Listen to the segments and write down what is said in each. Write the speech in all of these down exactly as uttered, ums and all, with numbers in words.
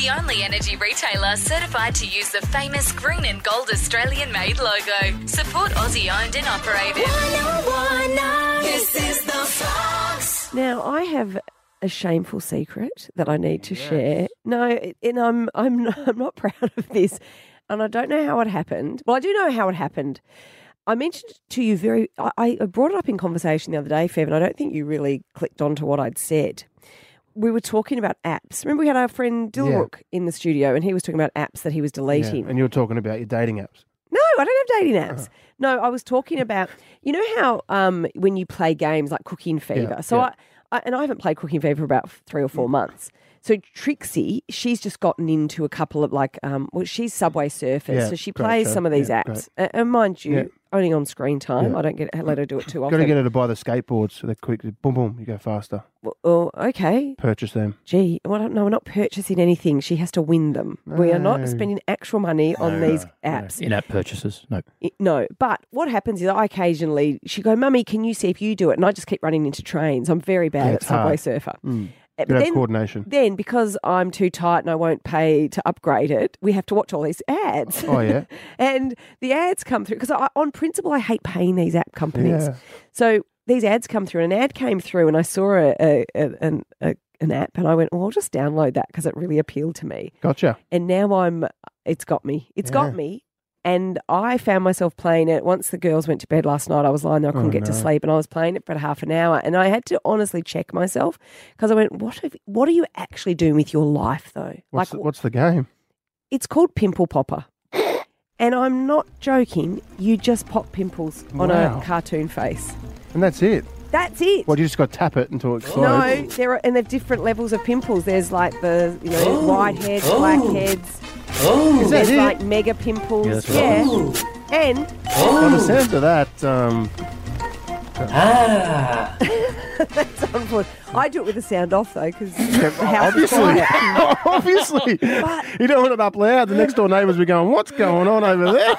the only energy retailer certified to use the famous green and gold Australian-made logo. Support Aussie-owned and operated. one oh one point nine, this is the Fox. Now, I have a shameful secret that I need to yes. share. No, and I'm I'm not, I'm not proud of this, and I don't know how it happened. Well, I do know how it happened. I mentioned to you very. I, I brought it up in conversation the other day, Fev, and I don't think you really clicked onto what I'd said. We were talking about apps. Remember, we had our friend Dilrook yeah. in the studio, and he was talking about apps that he was deleting. Yeah. And you were talking about your dating apps. No, I don't have dating apps. Uh-huh. No, I was talking about, you know how um, when you play games like Cooking Fever. Yeah, so yeah. I, I, and I haven't played Cooking Fever for about three or four months. So Trixie, she's just gotten into a couple of like, um, well, she's Subway Surfers, yeah, so she plays show. some of these yeah, apps. And, and mind you, yeah. only on screen time. Yeah. I don't get let her do it too often. Got to get her to buy the skateboards so they're quick. Boom, boom, you go faster. Well, oh, okay. Purchase them. Gee, well, no, we're not purchasing anything. She has to win them. No. We are not spending actual money on no, these no, apps. No. In-app purchases, no. It, no, but what happens is I occasionally, she go, Mummy, can you see if you do it? And I just keep running into trains. I'm very bad yeah, at Subway hard. Surfer. Mm. But then, coordination. Then, because I'm too tight and I won't pay to upgrade it, we have to watch all these ads. Oh, yeah. And the ads come through, because on principle, I hate paying these app companies. Yeah. So these ads come through, and an ad came through, and I saw a, a, a, an, a, an app, and I went, oh, I'll just download that because it really appealed to me. Gotcha. And now I'm, it's got me. It's yeah. got me. And I found myself playing it. Once the girls went to bed last night, I was lying there, I couldn't oh, get no. to sleep, and I was playing it for half an hour. And I had to honestly check myself, because I went, what have, what are you actually doing with your life, though? What's, like, the, what's the game? It's called Pimple Popper. And I'm not joking. You just pop pimples on wow. a cartoon face. And that's it? That's it. Well, you just got to tap it until it explodes. No, there are, and there are different levels of pimples. There's like the, you know, oh, white heads, oh, black heads. Oh, is that There's it? like mega pimples. Yes, yeah. oh. And oh. By the sound of that, um, ah. that's unfortunate. I do it with the sound off though, because obviously, obviously, but, you don't want it up loud. The next door neighbours be going, "What's going on over there?"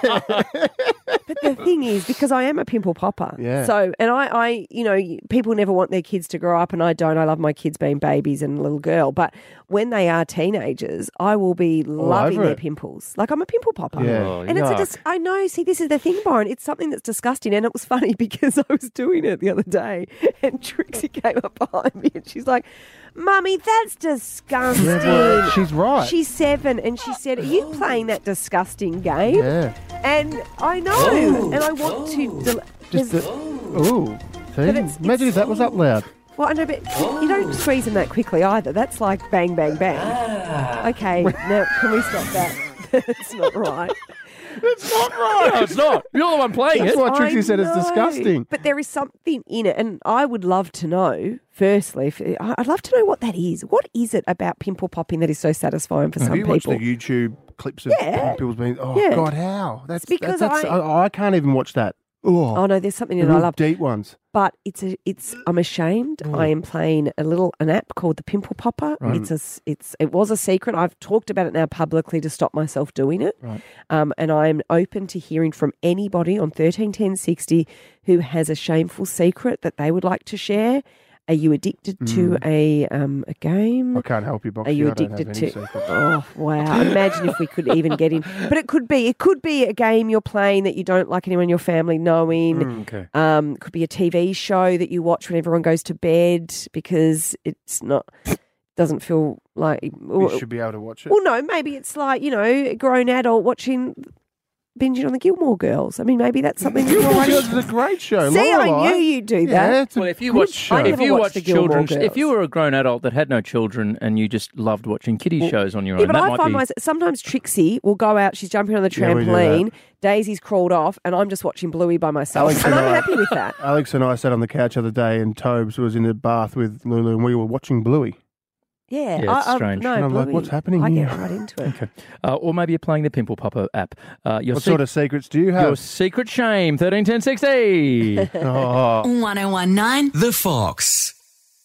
But the thing is, because I am a pimple popper, yeah. So, and I, I, you know, people never want their kids to grow up, and I don't. I love my kids being babies and a little girl, but when they are teenagers, I will be All loving their it. pimples. Like I'm a pimple popper, yeah. Oh, and yuck. it's a dis- I know. See, this is the thing, Byron. It's something that's disgusting, and it was funny because I was doing it the other day, and Trixie came up behind me, and she's like, Mummy, that's disgusting. Yeah, she's right. She's seven, and she said, are you playing that disgusting game? Yeah. And I know, oh, and I want oh, to... Del- just the, ooh. See? It's, Imagine it's, if that was up loud. Well, I know, but oh. you don't squeeze them that quickly either. That's like bang, bang, bang. Ah. Okay, now can we stop that? That's not right. It's not right. No, it's not. You're the one playing That's it. That's why Trixie I said know, it's disgusting. But there is something in it, and I would love to know, firstly, if, I'd love to know what that is. What is it about pimple popping that is so satisfying for Have some you people? Have you watched the YouTube clips of yeah. people's being, oh, yeah. God, how? That's it's because that's, that's, I, I... I can't even watch that. Oh, oh no, there's something the that I love. deep ones. But it's a, it's. I'm ashamed. Oh. I am playing a little an app called the Pimple Popper. Right. It's a, it's. It was a secret. I've talked about it now publicly to stop myself doing it. Right. Um, and I am open to hearing from anybody on thirteen ten sixty who has a shameful secret that they would like to share. Are you addicted mm. to a um a game? I can't help you, Boxy. Are you I don't addicted have any to? secrets. Oh wow! Imagine if we could even get in. But it could be. It could be a game you're playing that you don't like anyone in your family knowing. Mm, okay. Um, could be a T V show that you watch when everyone goes to bed because it's not. Doesn't feel like you should be able to watch it. Well, no, maybe it's like you know, a grown adult watching. Binging on the Gilmore Girls. I mean, maybe that's something. Gilmore Girls is a great show. See, Lorelei. I knew you'd do that. Yeah, it's a well, if you good watch, show. if you watch children, Girls. if you were a grown adult that had no children and you just loved watching kiddie well, shows on your yeah, own, but that I might find be... myself sometimes Trixie will go out. She's jumping on the Yeah, we do trampoline. that. Daisy's crawled off, and I'm just watching Bluey by myself, Alex and and I'm I- happy with that. Alex and I sat on the couch the other day, and Tobes was in the bath with Lulu, and we were watching Bluey. Yeah, Yeah, it's I, I, strange. No, And I'm like, Bluey, what's happening I here? get right into it. Okay. Uh, or maybe you're playing the Pimple Popper app. Uh, your What sec- sort of secrets do you Your have? secret shame, thirteen ten sixty. Oh. one oh one point nine The Fox.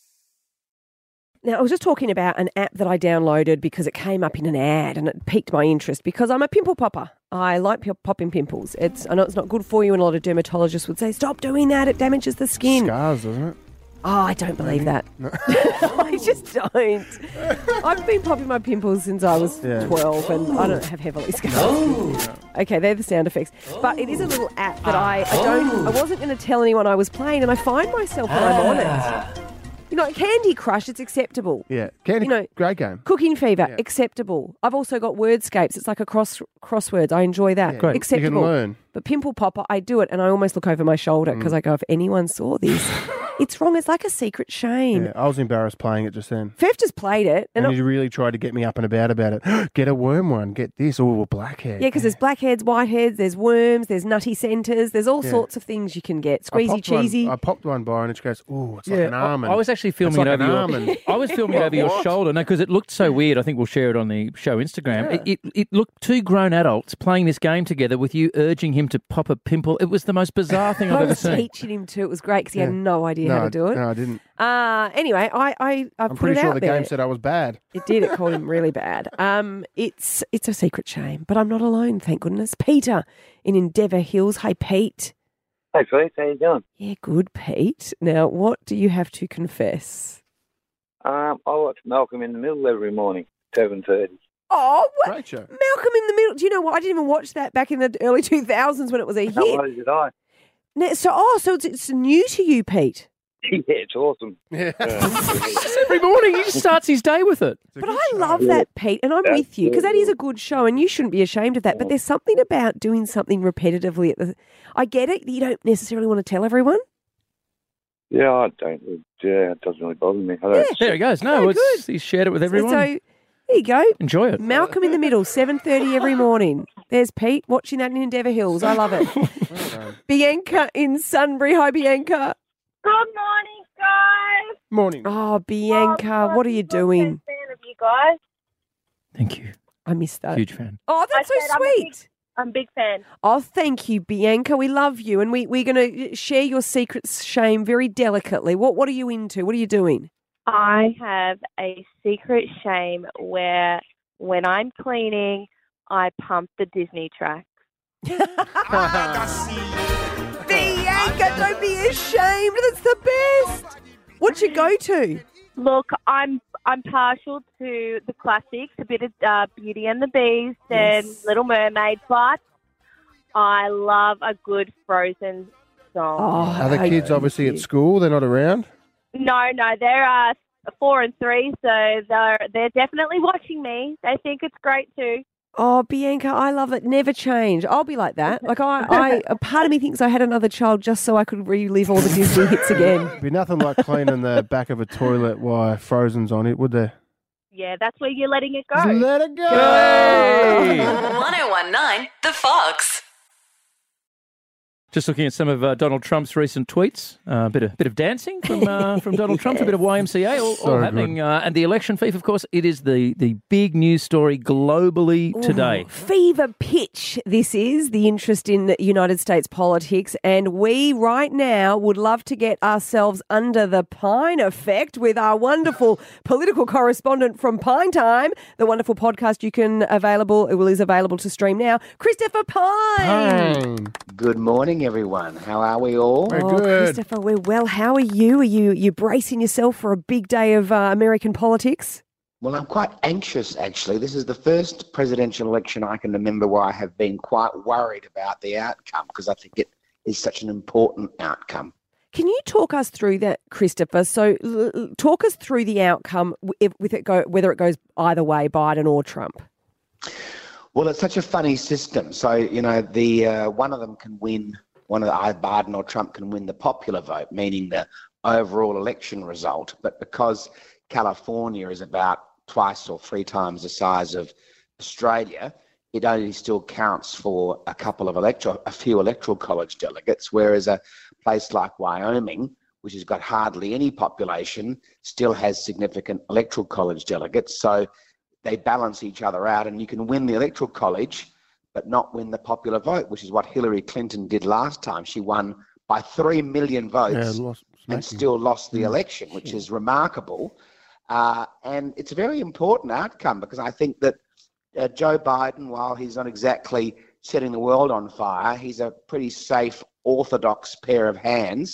Now, I was just talking about an app that I downloaded because it came up in an ad and it piqued my interest because I'm a pimple popper. I like p- popping pimples. It's I know it's not good for you, and a lot of dermatologists would say, stop doing that, it damages the skin. Scars, doesn't it? Oh, I don't believe that. I just don't. I've been popping my pimples since I was Yeah. twelve, and I don't have heavily scars. Okay, they're the sound effects. But it is a little app that I, I don't. I wasn't going to tell anyone I was playing, and I find myself when I'm on it. You know, Candy Crush, it's acceptable. Yeah. Candy, You know- great game. Cooking Fever, Yeah. acceptable. I've also got Wordscapes. It's like a cross crosswords. I enjoy that. Yeah. Great. You can Acceptable. You can learn. But Pimple Popper, I do it, and I almost look over my shoulder because I go, if anyone saw this, it's wrong. It's like a secret shame. Yeah, I was embarrassed playing it just then. Fev just played it, and And I- he really tried to get me up and about about it. Get a worm one. Get this. Oh, a blackhead. yeah, because there's blackheads, whiteheads, there's worms, there's nutty centres, there's all Yeah. sorts of things you can get. I Squeezy popped one- cheesy. I popped one by and it goes, oh, it's like Yeah, an I, almond. I was actually filming It's it like over an your. almond. I was filming it over your What? shoulder, no, because it looked so weird. I think we'll share it on the show Instagram. It, it it looked two grown adults playing this game together with you urging him to pop a pimple. It was the most bizarre thing I've I ever was seen. teaching him to. It was great because he had Yeah. no idea no, how to do it. No, I didn't. Uh, anyway, I, I, I I'm put pretty it sure out the there. game said I was bad. It did. It called him really bad. Um, it's it's a secret shame, but I'm not alone, thank goodness. Peter in Endeavour Hills. Hey, Pete. Hey, Felix, how you doing? Yeah, good, Pete. Now, what do you have to confess? Um, I watch Malcolm in the Middle every morning, seven thirty. Oh, what? Great show. Malcolm in the Middle. Do you know what? I didn't even watch that back in the early two thousands when it was a How hit. was did I? Now, so, oh, so it's, it's new to you, Pete. Yeah, it's awesome. Yeah. Just every morning he just starts his day with it. But I love that, Pete, and I'm Yeah, with you because that yeah, is a good show, and you shouldn't be ashamed of that. But there's something about doing something repetitively. At the, I get it. You don't necessarily want to tell everyone. Yeah, I don't. Yeah, it doesn't really bother me. I don't. There he goes. No, Yeah, it's, good. he's shared it with So, everyone. so there you go. Enjoy it. Malcolm in the Middle, seven thirty every morning. There's Pete watching that in Endeavour Hills. I love it. Well done. Bianca in Sunbury. Hi, Bianca. Good morning, guys. Morning. Oh, Bianca, Oh, what are you I'm a doing? fan of you guys. Thank you. I missed that. Huge fan. Oh, that's I so said I'm a big- sweet. I'm a big fan. Oh, thank you, Bianca. We love you, and we we're going to share your secret shame very delicately. What what are you into? What are you doing? I have a secret shame where when I'm cleaning, I pump the Disney track. Bianca, don't be ashamed. That's the best. What'd you go to? Look, I'm I'm partial to the classics, a bit of uh, Beauty and the Beast and Yes. Little Mermaid, but I love a good Frozen song. Oh, Are the I- kids obviously at school? They're not around? No, no, they're uh, four and three, so they're they're definitely watching me. They think it's great too. Oh, Bianca, I love it. Never change. I'll be like that. Like I, I, a part of me thinks I had another child just so I could relive all the Disney hits again. It'd be nothing like cleaning the back of a toilet while Frozen's on it, would there? Yeah, that's where you're letting it go. Just let it go. Hey! one oh one nine The Fox. Just looking at some of uh, Donald Trump's recent tweets, a uh, bit of bit of dancing from uh, from Donald Trump, a bit of Y M C A, all, So all happening. Uh, and the election thief, of course, it is the the big news story globally today. Ooh, fever pitch, this is the interest in United States politics. And we right now would love to get ourselves under the Pine Effect with our wonderful political correspondent from Pine Time, the wonderful podcast you can available, it will is available to stream now, Christopher Pine. Pine. Good morning, everyone. How are we all? Very Oh, good. Christopher, we're well. How are you? Are you you bracing yourself for a big day of uh, American politics? Well, I'm quite anxious, actually. This is the first presidential election I can remember where I have been quite worried about the outcome because I think it is such an important outcome. Can you talk us through that, Christopher? So, l- l- talk us through the outcome, w- if, with it go whether it goes either way, Biden or Trump. Well, it's such a funny system. So, you know, the uh, one of them can win, one of the, either Biden or Trump can win the popular vote, meaning the overall election result. But because California is about twice or three times the size of Australia, it only still counts for a couple of electoral, a few electoral college delegates, whereas a place like Wyoming, which has got hardly any population, still has significant electoral college delegates. So they balance each other out, and you can win the electoral college but not win the popular vote, which is what Hillary Clinton did last time. She won by three million votes Yeah, lost, and smacking. still lost the election, which is remarkable. Uh, and it's a very important outcome because I think that uh, Joe Biden, while he's not exactly setting the world on fire, he's a pretty safe, orthodox pair of hands.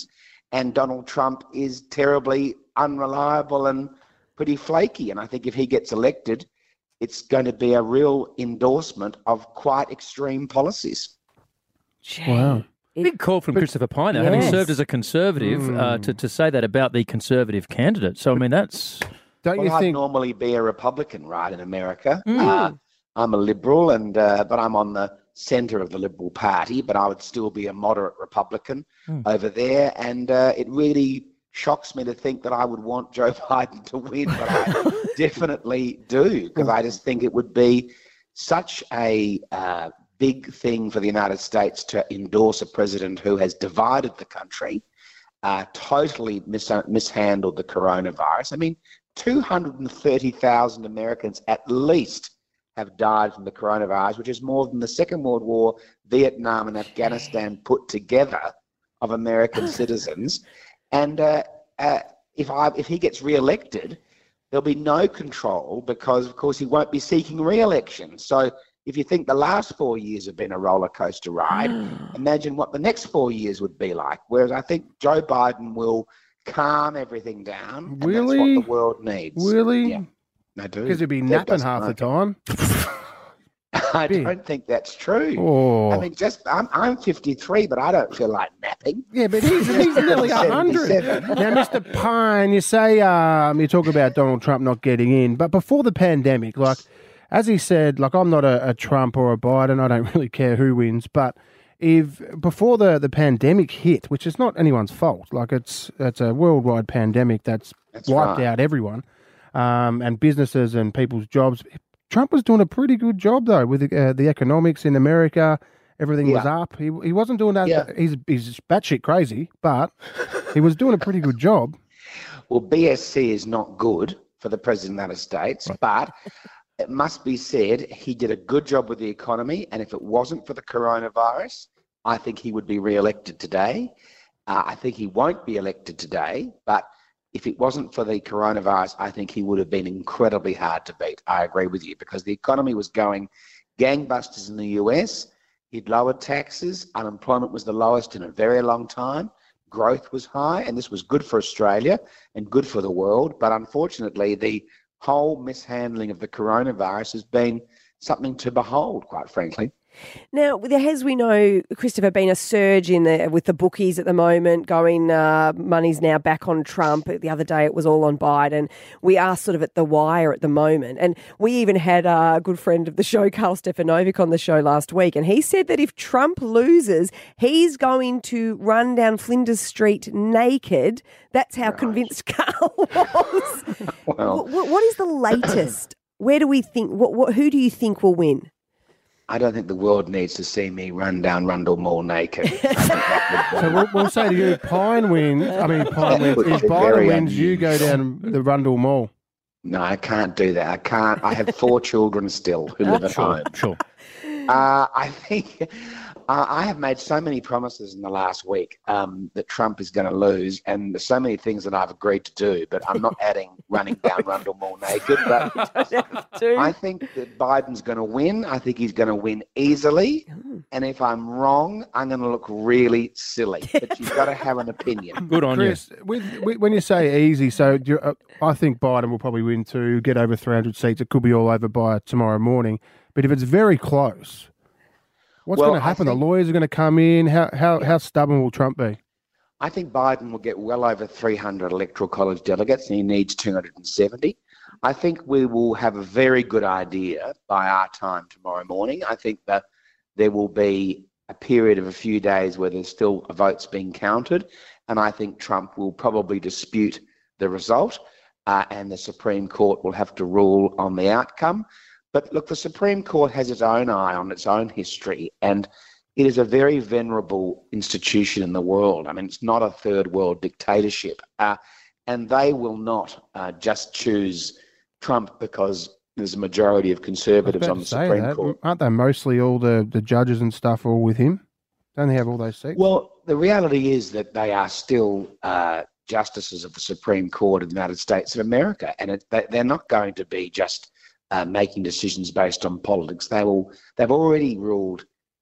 and Donald Trump is terribly unreliable and pretty flaky. And I think if he gets elected, it's going to be a real endorsement of quite extreme policies. Wow. Big call from Christopher Pine, though, having Yes. served as a Conservative, Mm. uh, to, to say that about the Conservative candidate. So, I mean, that's... Don't Well, you I'd think? normally be a Republican, right, in America. Mm. Uh, I'm a Liberal, and uh, but I'm on the centre of the Liberal Party, but I would still be a moderate Republican Mm. over there. And uh, it really shocks me to think that I would want Joe Biden to win, but I definitely do, because I just think it would be such a uh, big thing for the United States to endorse a president who has divided the country, uh, totally mis- mishandled the coronavirus. I mean, two hundred thirty thousand Americans at least have died from the coronavirus, which is more than the Second World War, Vietnam and Afghanistan put together of American citizens. And uh, uh, if I, if he gets re-elected, there'll be no control because, of course, he won't be seeking re-election. So if you think the last four years have been a roller coaster ride, imagine what the next four years would be like. Whereas I think Joe Biden will calm everything down, and Really? that's what the world needs. Really? Yeah, I do. Because he'd be That napping doesn't half the work. time. I Big. don't think that's true. Oh. I mean, just I'm I'm fifty-three, but I don't feel like napping. Yeah, but he's, he's nearly one hundred. seventy-seven. Now, Mister Pine, you say um, you talk about Donald Trump not getting in, but before the pandemic, like, as he said, like, I'm not a, a Trump or a Biden. I don't really care who wins. But if before the, the pandemic hit, which is not anyone's fault, like, it's it's a worldwide pandemic that's, That's wiped right. out everyone, um, and businesses and people's jobs. Trump was doing a pretty good job, though, with uh, the economics in America. Everything was Yeah. up. He he wasn't doing that. Yeah. He's he's batshit crazy, but he was doing a pretty good job. Well, B S C is not good for the President of the United States, but it must be said he did a good job with the economy, and if it wasn't for the coronavirus, I think he would be re-elected today. Uh, I think he won't be elected today, but if it wasn't for the coronavirus, I think he would have been incredibly hard to beat. I agree with you, because the economy was going gangbusters in the U S. He'd lowered taxes. Unemployment was the lowest in a very long time. Growth was high, and this was good for Australia and good for the world. But unfortunately, the whole mishandling of the coronavirus has been something to behold, quite frankly. Now, there has, we know, Christopher, been a surge in the with the bookies at the moment, going uh, money's now back on Trump. The other day it was all on Biden. We are sort of at the wire at the moment. And we even had a good friend of the show, Carl Stefanovic, on the show last week. And he said that if Trump loses, he's going to run down Flinders Street naked. That's how convinced Carl was. Well, what, what is the latest? Where do we think, what, what, who do you think will win? I don't think the world needs to see me run down Rundle Mall naked. I think that would So be- we'll, we'll say to you, Pine wins. I mean, Pine wins. would If be Biden very wins, you go down the Rundle Mall. No, I can't do that. I can't. I have four children still who live at home. Sure. Uh, I think uh, I have made so many promises in the last week um, that Trump is going to lose, and there's so many things that I've agreed to do, but I'm not adding running down Rundle Mall naked. But I think that Biden's going to win. I think he's going to win easily. And if I'm wrong, I'm going to look really silly. But you've got to have an opinion. Good on Chris, with, with, when you say easy, so do you, uh, I think Biden will probably win too, get over three hundred seats. It could be all over by tomorrow morning. But if it's very close, what's Well, going to I happen? think- The lawyers are going to come in. How how how stubborn will Trump be? I think Biden will get well over three hundred electoral college delegates, and he needs two hundred seventy. I think we will have a very good idea by our time tomorrow morning. I think that there will be a period of a few days where there's still votes being counted, and I think Trump will probably dispute the result, uh, and the Supreme Court will have to rule on the outcome. But look, the Supreme Court has its own eye on its own history, and it is a very venerable institution in the world. I mean, it's not a third world dictatorship, uh, and they will not uh, just choose Trump because there's a majority of conservatives I on the was about to say Supreme that. Court. Aren't they mostly all the, the judges and stuff all with him? Don't they have all those seats? Well, the reality is that they are still uh, justices of the Supreme Court of the United States of America, and it, they, they're not going to be just uh, making decisions based on politics. They will. They've already ruled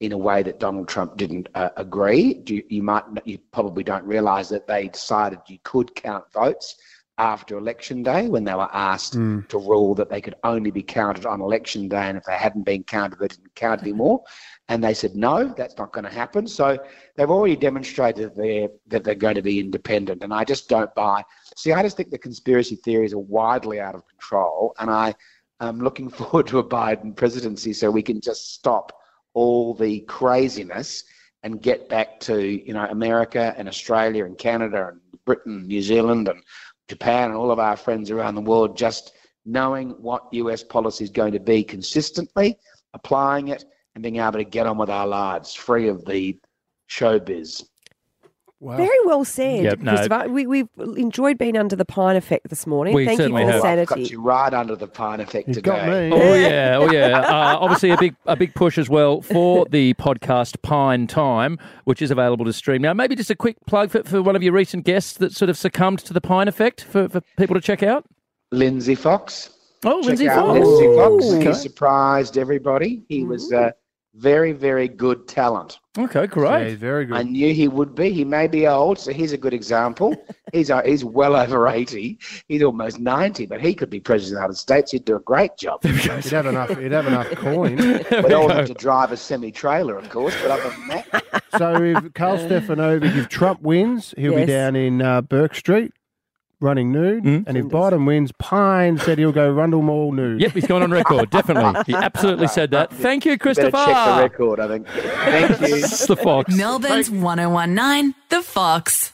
in a way that Donald Trump didn't uh, agree. You, you might, you probably don't realise that they decided you could count votes after election day when they were asked Mm. to rule that they could only be counted on election day, and if they hadn't been counted, they didn't count anymore. And they said, no, that's not going to happen. So they've already demonstrated that they're, that they're going to be independent, and I just don't buy. See, I just think the conspiracy theories are widely out of control, and I am looking forward to a Biden presidency so we can just stop all the craziness and get back to, you know, America and Australia and Canada and Britain and New Zealand and Japan and all of our friends around the world just knowing what U S policy is going to be consistently, applying it, and being able to get on with our lives free of the showbiz. Wow. Very well said, Yep, no. Christopher. We, we've enjoyed being under the Pine effect this morning. We Thank you certainly for the have. I've got sanity. you right under the Pine effect You've today. got me. Oh yeah, oh yeah. Uh, obviously, a big a big push as well for the podcast Pine Time, which is available to stream now. Maybe just a quick plug for, for one of your recent guests that sort of succumbed to the Pine effect for, for people to check out. Lindsay Fox. Oh, Check Lindsay out Fox. Lindsay Fox. Okay. He surprised everybody. He was uh, very, very good talent. Okay, Yeah, great. he's very good. I knew he would be. He may be old, so he's a good example. He's uh, he's well over eighty. He's almost ninety, but he could be president of the United States. He'd do a great job. He'd have enough. He'd have enough coin. We don't want him to drive a semi-trailer, of course, but other than that, So if Carl Stefanovic, if Trump wins, he'll Yes. be down in uh, Burke Street running nude. Mm. And if Biden wins, Pine said he'll go Rundle Mall nude. Yep, he's gone on record. Definitely, he absolutely said that. Thank you, better Christopher. check the record, I think. Thank you. It's the Fox. Melbourne's one oh one nine, The Fox.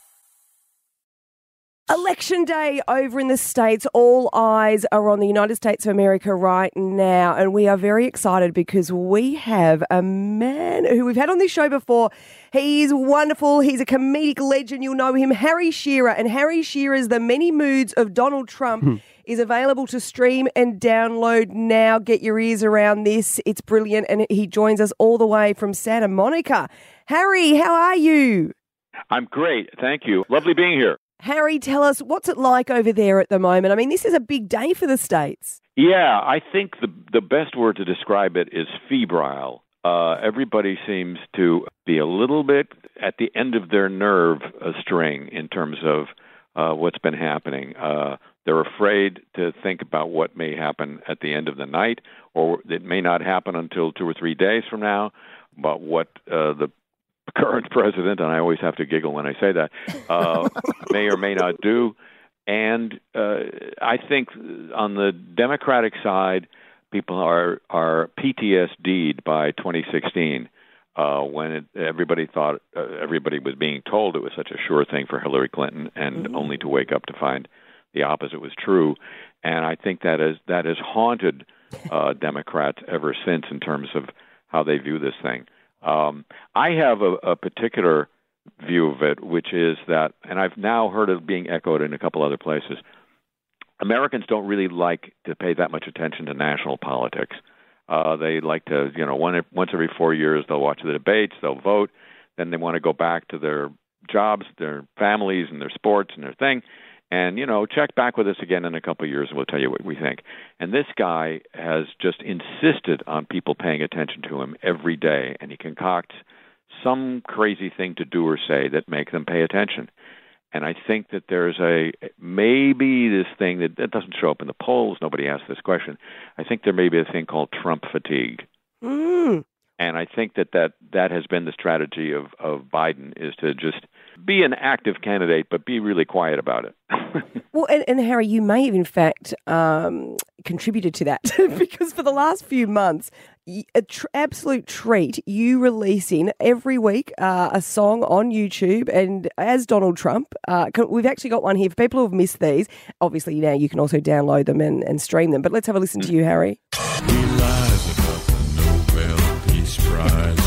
Election day over in the States. All eyes are on the United States of America right now. And we are very excited because we have a man who we've had on this show before. He's wonderful. He's a comedic legend. You'll know him, Harry Shearer. And Harry Shearer's The Many Moods of Donald Trump is available to stream and download now. Get your ears around this. It's brilliant. And he joins us all the way from Santa Monica. Harry, how are you? I'm great. Thank you. Lovely being here. Harry, tell us, what's it like over there at the moment? I mean, this is a big day for the States. Yeah, I think the the best word to describe it is febrile. Uh, everybody seems to be a little bit at the end of their nerve uh, string in terms of uh, what's been happening. Uh, they're afraid to think about what may happen at the end of the night, or it may not happen until two or three days from now, about what uh, the current president, and I always have to giggle when I say that, uh, may or may not do. And uh, I think on the Democratic side, people are, are P T S D'd by twenty sixteen, uh, when it, everybody thought, uh, everybody was being told it was such a sure thing for Hillary Clinton, and mm-hmm. only to wake up to find the opposite was true. And I think that is that has haunted uh, Democrats ever since in terms of how they view this thing. Um, I have a, a particular view of it, which is that, and I've now heard it being echoed in a couple other places, Americans don't really like to pay that much attention to national politics. Uh, they like to, you know, one, once every four years they'll watch the debates, they'll vote, then they want to go back to their jobs, their families, and their sports and their thing. And, you know, check back with us again in a couple of years and we'll tell you what we think. And this guy has just insisted on people paying attention to him every day, and he concocts some crazy thing to do or say that make them pay attention. And I think that there's a, maybe this thing that, that doesn't show up in the polls, nobody asked this question. I think there may be a thing called Trump fatigue. Mm. And I think that, that that has been the strategy of, of Biden, is to just be an active candidate, but be really quiet about it. Well, and, and Harry, you may have in fact um, contributed to that because for the last few months, a tr- absolute treat, you releasing every week uh, a song on YouTube, and as Donald Trump, uh, we've actually got one here for people who have missed these. Obviously, now you can also download them and, and stream them, but let's have a listen to you, Harry. He lies about the Nobel Peace Prize.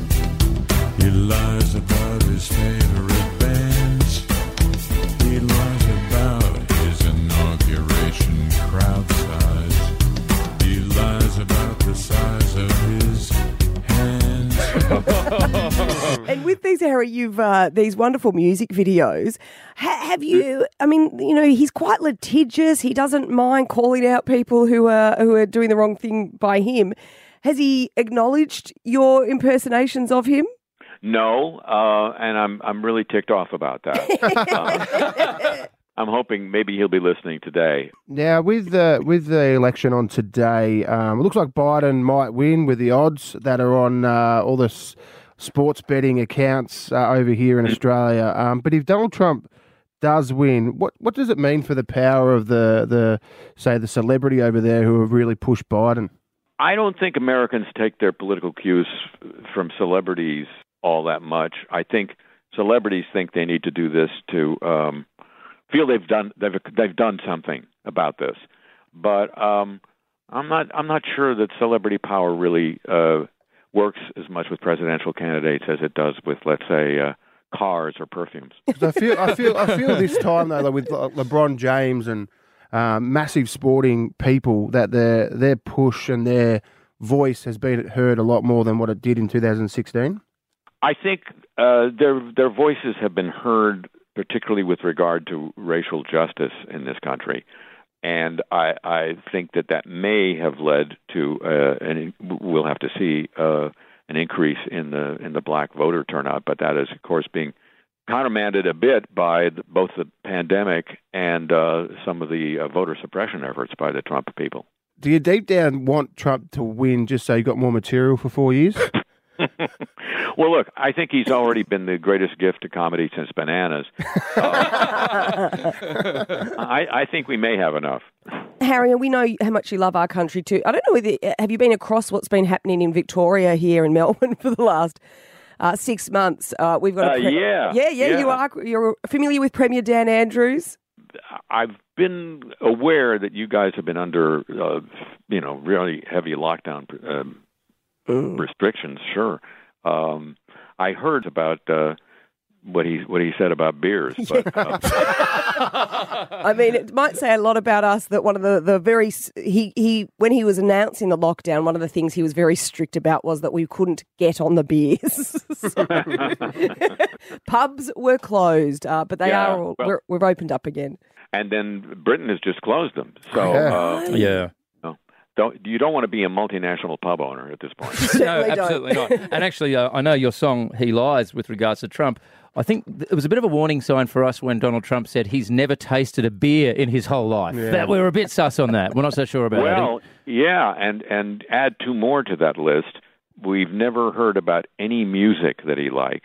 He lies about his favorite bands. He lies about his inauguration crowd size. He lies about the size of his hands. And with these, Harry, you've uh, these wonderful music videos. Ha- have you? I mean, you know, he's quite litigious. He doesn't mind calling out people who are who are doing the wrong thing by him. Has he acknowledged your impersonations of him? No, uh, and I'm I'm really ticked off about that. uh, I'm hoping maybe he'll be listening today. Now, with the with the election on today, um, it looks like Biden might win with the odds that are on uh, all the s- sports betting accounts uh, over here in Australia. Um, but if Donald Trump does win, what what does it mean for the power of the the say the celebrity over there who have really pushed Biden? I don't think Americans take their political cues from celebrities all that much. I think celebrities think they need to do this to um, feel they've done they've they've done something about this. But um, I'm not I'm not sure that celebrity power really uh, works as much with presidential candidates as it does with, let's say, uh, cars or perfumes. 'Cause I feel I feel I feel this time though, like with Le- LeBron James and um, massive sporting people, that their their push and their voice has been heard a lot more than what it did in two thousand sixteen. I think uh, their their voices have been heard, particularly with regard to racial justice in this country, and I, I think that that may have led to, uh, and we'll have to see uh, an increase in the in the black voter turnout. But that is, of course, being countermanded a bit by the, both the pandemic and uh, some of the uh, voter suppression efforts by the Trump people. Do you deep down want Trump to win just so you got more material for four years? Well, look, I think he's already been the greatest gift to comedy since Bananas. Uh, I, I think we may have enough. Harry, and we know how much you love our country too. I don't know whether have you been across what's been happening in Victoria here in Melbourne for the last uh, six months? Uh, we've got a Uh, yeah, yeah, yeah, yeah. You are. You're familiar with Premier Dan Andrews? I've been aware that you guys have been under, uh, you know, really heavy lockdown um, restrictions. Sure, um, I heard about uh, what he what he said about beers. But, uh, I mean, it might say a lot about us that one of the, the very he he when he was announcing the lockdown, one of the things he was very strict about was that we couldn't get on the beers. So, pubs were closed, uh, but they Yeah, are all, well- we're, we've opened up again. and then Britain has just closed them. So Yeah. uh, Yeah. no, don't you don't want to be a multinational pub owner at this point. No, Certainly don't. absolutely not. And actually, uh, I know your song, He Lies, with regards to Trump. I think th- it was a bit of a warning sign for us when Donald Trump said he's never tasted a beer in his whole life. Yeah. That we were a bit sus on that. We're not so sure about it. Well, yeah, and and add two more to that list. We've never heard about any music that he likes,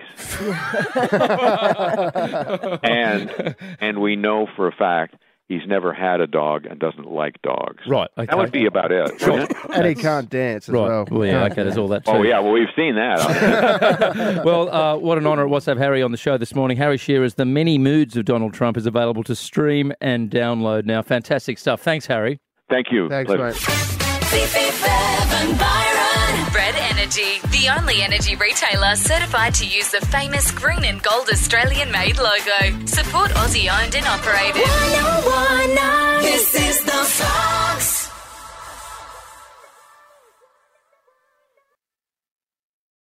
and and we know for a fact he's never had a dog and doesn't like dogs. Right, okay. That would be about it. wouldn't it? And he can't dance as Right. well. Well, yeah, okay, there's all that too. Oh yeah, well we've seen that. Well, uh, what an honour it was to have Harry on the show this morning. Harry Shearer's The Many Moods of Donald Trump is available to stream and download now. Fantastic stuff. Thanks, Harry. Thank you. Thanks, Pleasure. mate. Fifi, Bev and Byron. Red Energy, the only energy retailer certified to use the famous green and gold Australian made logo. Support Aussie owned and operated. one oh one nine. This is the five.